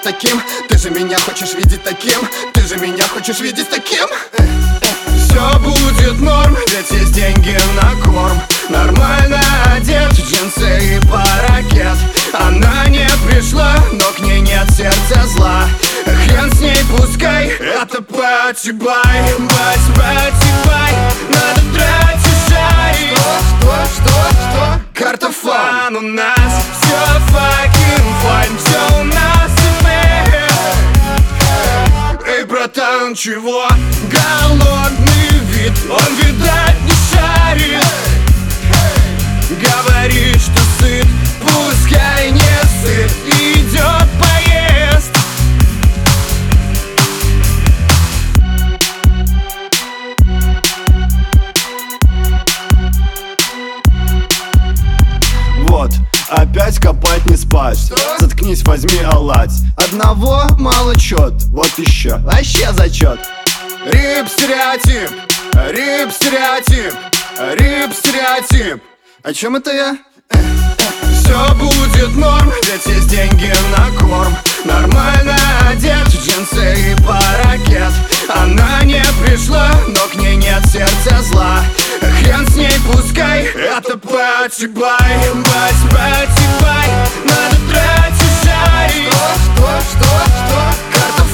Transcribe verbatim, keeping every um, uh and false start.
таким? Ты же меня хочешь видеть таким? Ты же меня хочешь видеть таким? Все будет норм, ведь есть деньги на корм. Нормально одет, джинсы и паракет. Она не пришла, но к ней нет сердца зла. Хрен с ней, пускай, это пати-бай. Пати-бай, надо тратить шарик. Что, что, что, что? Карта фан, у нас все fucking fine. Все у нас и эй, братан, чего? Голодный вид, он, видать, не шарит. Говорит, что сыт, пускай не сыт. Идет поезд. Вот, опять копать не спать. Что? Заткнись, возьми оладь. Одного мало чет, вот еще, вообще зачет. Рип стереотип, рип стереотип, рип стереотип. О чем это я? Все будет норм, ведь есть деньги на корм. Нормально одет, джинсы и паракет. Она не пришла, но к ней нет сердца зла. Хрен с ней, пускай, это пати-бай. Пати-бай, надо тратить шарик. Что, что, что, что? Карта